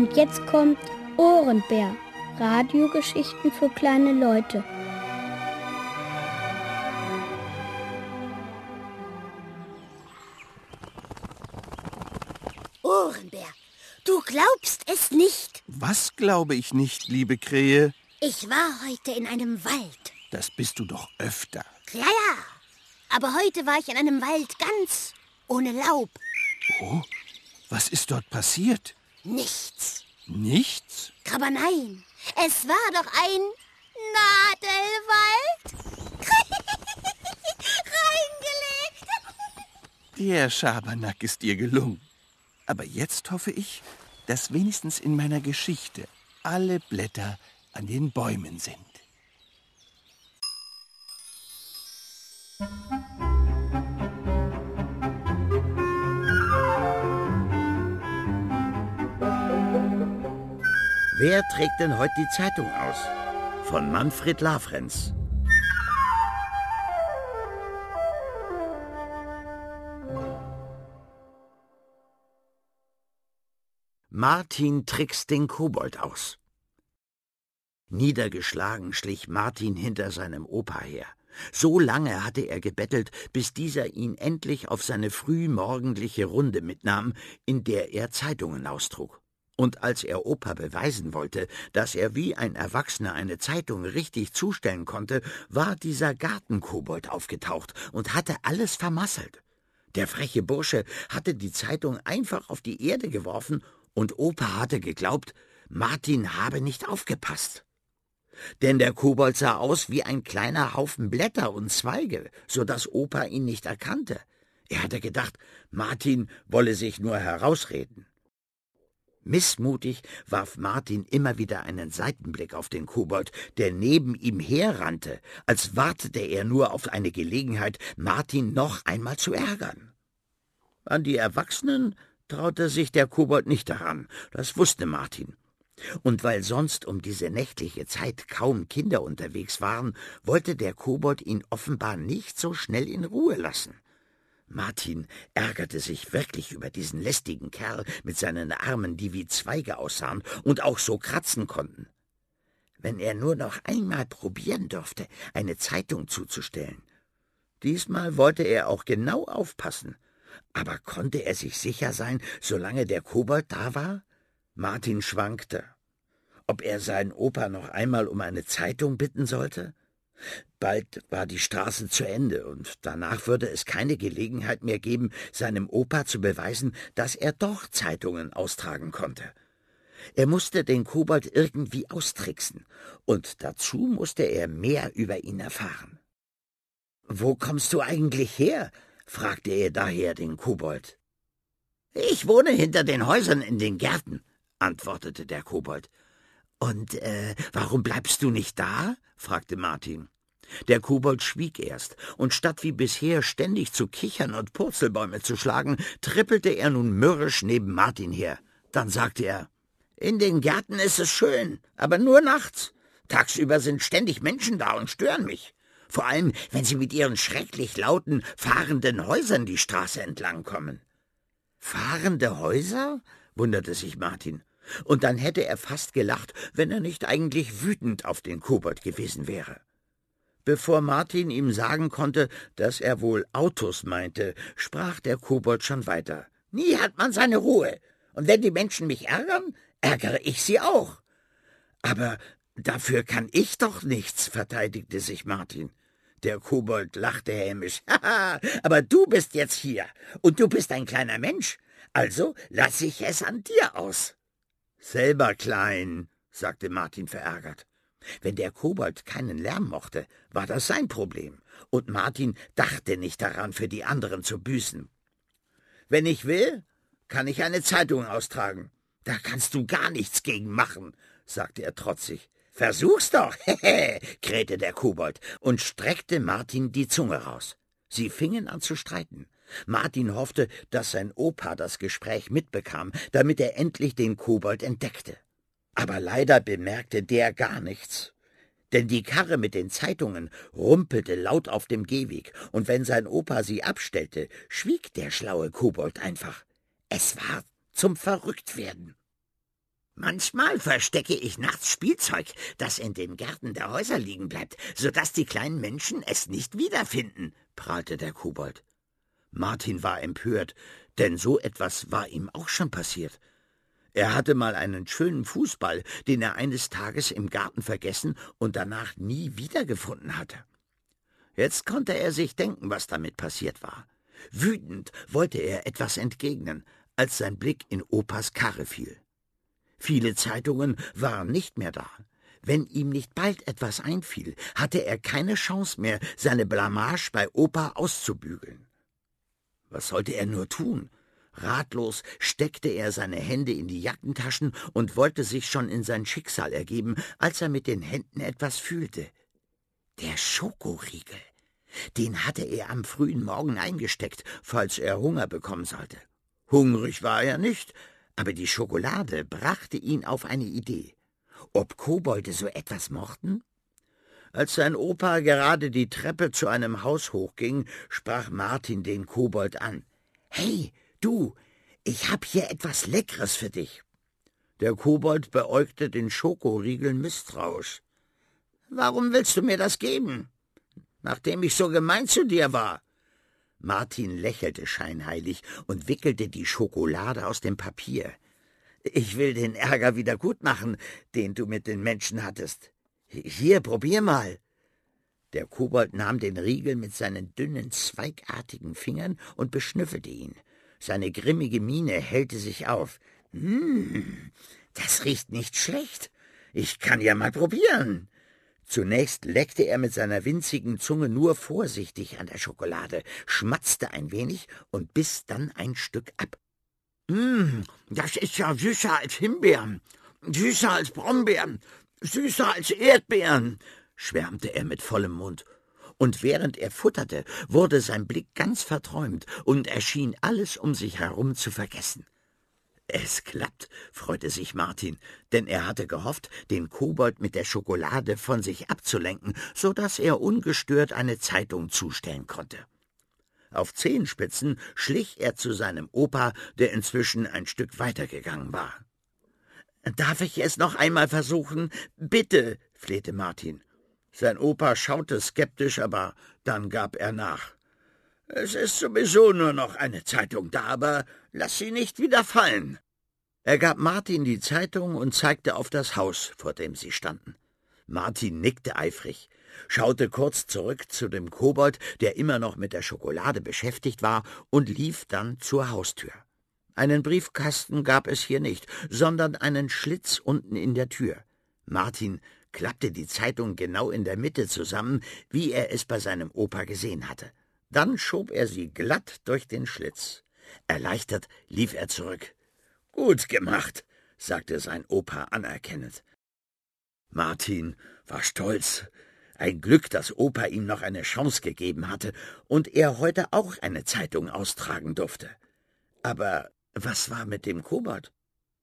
Und jetzt kommt Ohrenbär. Radiogeschichten für kleine Leute. Ohrenbär, du glaubst es nicht. Was glaube ich nicht, liebe Krähe? Ich war heute in einem Wald. Das bist du doch öfter. Ja. Aber heute war ich in einem Wald ganz ohne Laub. Oh, was ist dort passiert? Nichts. Nichts? Aber nein, es war doch ein Nadelwald. Reingelegt. Der Schabernack ist dir gelungen. Aber jetzt hoffe ich, dass wenigstens in meiner Geschichte alle Blätter an den Bäumen sind. Wer trägt denn heute die Zeitung aus? Von Manfred Lafrenz. Martin trickst den Kobold aus. Niedergeschlagen schlich Martin hinter seinem Opa her. So lange hatte er gebettelt, bis dieser ihn endlich auf seine frühmorgendliche Runde mitnahm, in der er Zeitungen austrug. Und als er Opa beweisen wollte, dass er wie ein Erwachsener eine Zeitung richtig zustellen konnte, war dieser Gartenkobold aufgetaucht und hatte alles vermasselt. Der freche Bursche hatte die Zeitung einfach auf die Erde geworfen, und Opa hatte geglaubt, Martin habe nicht aufgepasst. Denn der Kobold sah aus wie ein kleiner Haufen Blätter und Zweige, so dass Opa ihn nicht erkannte. Er hatte gedacht, Martin wolle sich nur herausreden. Missmutig warf Martin immer wieder einen Seitenblick auf den Kobold, der neben ihm herrannte, als wartete er nur auf eine Gelegenheit, Martin noch einmal zu ärgern. An die Erwachsenen traute sich der Kobold nicht daran, das wusste Martin. Und weil sonst um diese nächtliche Zeit kaum Kinder unterwegs waren, wollte der Kobold ihn offenbar nicht so schnell in Ruhe lassen. Martin ärgerte sich wirklich über diesen lästigen Kerl mit seinen Armen, die wie Zweige aussahen und auch so kratzen konnten. Wenn er nur noch einmal probieren dürfte, eine Zeitung zuzustellen. Diesmal wollte er auch genau aufpassen. Aber konnte er sich sicher sein, solange der Kobold da war? Martin schwankte. Ob er seinen Opa noch einmal um eine Zeitung bitten sollte? Bald war die Straße zu Ende, und danach würde es keine Gelegenheit mehr geben, seinem Opa zu beweisen, dass er doch Zeitungen austragen konnte. Er musste den Kobold irgendwie austricksen, und dazu musste er mehr über ihn erfahren. »Wo kommst du eigentlich her?« fragte er daher den Kobold. »Ich wohne hinter den Häusern in den Gärten«, antwortete der Kobold. »Und warum bleibst du nicht da?« fragte Martin. Der Kobold schwieg erst, und statt wie bisher ständig zu kichern und Purzelbäume zu schlagen, trippelte er nun mürrisch neben Martin her. Dann sagte er, »In den Gärten ist es schön, aber nur nachts. Tagsüber sind ständig Menschen da und stören mich. Vor allem, wenn sie mit ihren schrecklich lauten, fahrenden Häusern die Straße entlang kommen.« »Fahrende Häuser?« wunderte sich Martin. Und dann hätte er fast gelacht, wenn er nicht eigentlich wütend auf den Kobold gewesen wäre. Bevor Martin ihm sagen konnte, dass er wohl Autos meinte, sprach der Kobold schon weiter. »Nie hat man seine Ruhe. Und wenn die Menschen mich ärgern, ärgere ich sie auch.« »Aber dafür kann ich doch nichts«, verteidigte sich Martin. Der Kobold lachte hämisch. »Haha, aber du bist jetzt hier, und du bist ein kleiner Mensch. Also lasse ich es an dir aus.« »Selber klein«, sagte Martin verärgert. Wenn der Kobold keinen Lärm mochte, war das sein Problem, und Martin dachte nicht daran, für die anderen zu büßen. »Wenn ich will, kann ich eine Zeitung austragen. Da kannst du gar nichts gegen machen«, sagte er trotzig. »Versuch's doch«, krähte der Kobold und streckte Martin die Zunge raus. Sie fingen an zu streiten. Martin hoffte, dass sein Opa das Gespräch mitbekam, damit er endlich den Kobold entdeckte. Aber leider bemerkte der gar nichts. Denn die Karre mit den Zeitungen rumpelte laut auf dem Gehweg, und wenn sein Opa sie abstellte, schwieg der schlaue Kobold einfach. Es war zum Verrücktwerden. »Manchmal verstecke ich nachts Spielzeug, das in den Gärten der Häuser liegen bleibt, sodass die kleinen Menschen es nicht wiederfinden«, prahlte der Kobold. Martin war empört, denn so etwas war ihm auch schon passiert. Er hatte mal einen schönen Fußball, den er eines Tages im Garten vergessen und danach nie wiedergefunden hatte. Jetzt konnte er sich denken, was damit passiert war. Wütend wollte er etwas entgegnen, als sein Blick in Opas Karre fiel. Viele Zeitungen waren nicht mehr da. Wenn ihm nicht bald etwas einfiel, hatte er keine Chance mehr, seine Blamage bei Opa auszubügeln. Was sollte er nur tun? Ratlos steckte er seine Hände in die Jackentaschen und wollte sich schon in sein Schicksal ergeben, als er mit den Händen etwas fühlte. Der Schokoriegel. Den hatte er am frühen Morgen eingesteckt, falls er Hunger bekommen sollte. Hungrig war er nicht, aber die Schokolade brachte ihn auf eine Idee. Ob Kobolde so etwas mochten? Als sein Opa gerade die Treppe zu einem Haus hochging, sprach Martin den Kobold an. »Hey, du, ich hab hier etwas Leckeres für dich.« Der Kobold beäugte den Schokoriegel misstrauisch. »Warum willst du mir das geben, nachdem ich so gemein zu dir war?« Martin lächelte scheinheilig und wickelte die Schokolade aus dem Papier. »Ich will den Ärger wieder gut machen, den du mit den Menschen hattest. Hier, probier mal.« Der Kobold nahm den Riegel mit seinen dünnen, zweigartigen Fingern und beschnüffelte ihn. Seine grimmige Miene hellte sich auf. Das riecht nicht schlecht. Ich kann ja mal probieren.« Zunächst leckte er mit seiner winzigen Zunge nur vorsichtig an der Schokolade, schmatzte ein wenig und biss dann ein Stück ab. Das ist ja süßer als Himbeeren, süßer als Brombeeren, süßer als Erdbeeren«, schwärmte er mit vollem Mund. Und während er futterte, wurde sein Blick ganz verträumt und er schien alles um sich herum zu vergessen. »Es klappt«, freute sich Martin, denn er hatte gehofft, den Kobold mit der Schokolade von sich abzulenken, so dass er ungestört eine Zeitung zustellen konnte. Auf Zehenspitzen schlich er zu seinem Opa, der inzwischen ein Stück weitergegangen war. »Darf ich es noch einmal versuchen? Bitte«, flehte Martin. Sein Opa schaute skeptisch, aber dann gab er nach. »Es ist sowieso nur noch eine Zeitung da, aber lass sie nicht wieder fallen.« Er gab Martin die Zeitung und zeigte auf das Haus, vor dem sie standen. Martin nickte eifrig, schaute kurz zurück zu dem Kobold, der immer noch mit der Schokolade beschäftigt war, und lief dann zur Haustür. Einen Briefkasten gab es hier nicht, sondern einen Schlitz unten in der Tür. Martin klappte die Zeitung genau in der Mitte zusammen, wie er es bei seinem Opa gesehen hatte. Dann schob er sie glatt durch den Schlitz. Erleichtert lief er zurück. »Gut gemacht«, sagte sein Opa anerkennend. Martin war stolz. Ein Glück, dass Opa ihm noch eine Chance gegeben hatte und er heute auch eine Zeitung austragen durfte. Aber was war mit dem Kobold?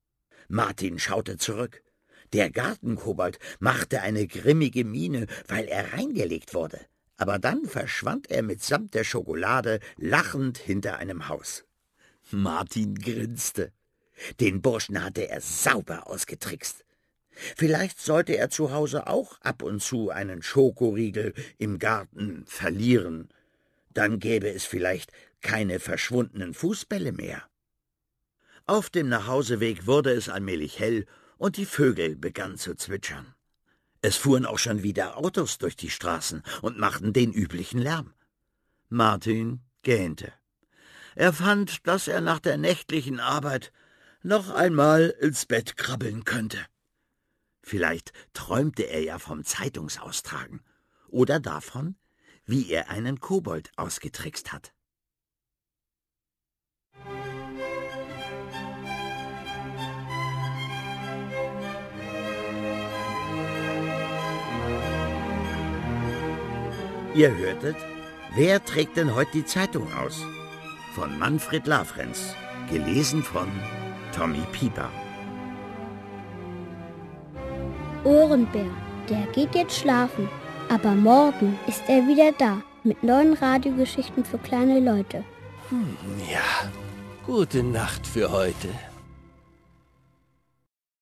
Martin schaute zurück. Der Gartenkobold machte eine grimmige Miene, weil er reingelegt wurde. Aber dann verschwand er mitsamt der Schokolade lachend hinter einem Haus. Martin grinste. Den Burschen hatte er sauber ausgetrickst. Vielleicht sollte er zu Hause auch ab und zu einen Schokoriegel im Garten verlieren. Dann gäbe es vielleicht keine verschwundenen Fußbälle mehr. Auf dem Nachhauseweg wurde es allmählich hell und die Vögel begannen zu zwitschern. Es fuhren auch schon wieder Autos durch die Straßen und machten den üblichen Lärm. Martin gähnte. Er fand, dass er nach der nächtlichen Arbeit noch einmal ins Bett krabbeln könnte. Vielleicht träumte er ja vom Zeitungsaustragen oder davon, wie er einen Kobold ausgetrickst hat. Ihr hörtet »Wer trägt denn heute die Zeitung aus?« von Manfred Lafrenz, gelesen von Tommy Pieper. Ohrenbär, der geht jetzt schlafen, aber morgen ist er wieder da mit neuen Radiogeschichten für kleine Leute. Ja, gute Nacht für heute.